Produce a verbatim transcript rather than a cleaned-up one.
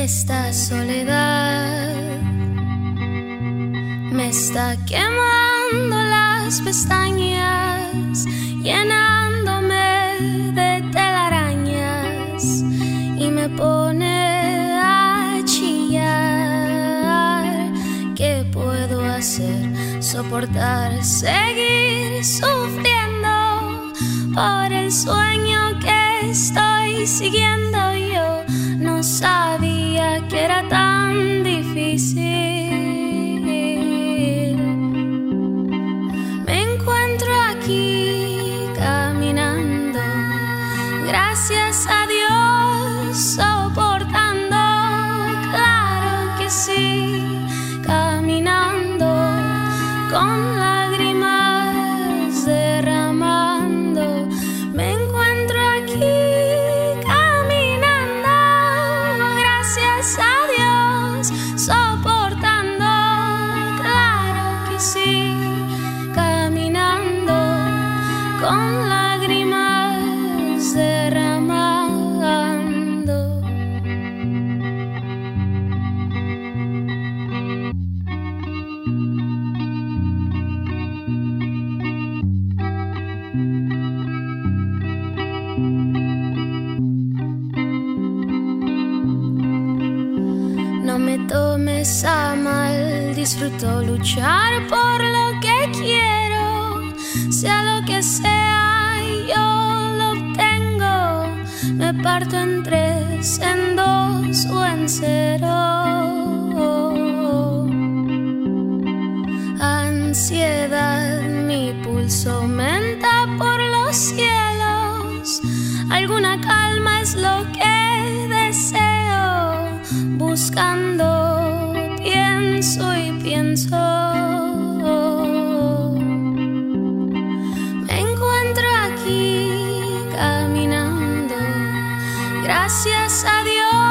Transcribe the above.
Esta soledad me está quemando las pestañas, llenándome de telarañas y me pone a chillar. ¿Qué puedo hacer? Soportar, seguir sufriendo por el sueño que estoy siguiendo. Yo no sabía que era tan difícil. Me encuentro aquí caminando, gracias a Dios, soportando, claro que sí, caminando con lágrimas derramando. Me encuentro aquí caminando, gracias a Dios, soportando, claro que sí, caminando con lágrimas derramando. No me tomes a mal, disfruto luchar por lo que quiero, sea lo que sea, yo lo obtengo. Me parto en tres, en dos o en cero. Ansiedad, mi pulso aumenta por los cielos. Alguna calma es lo que deseo, buscando, pienso y pienso. Me encuentro aquí caminando, gracias a Dios.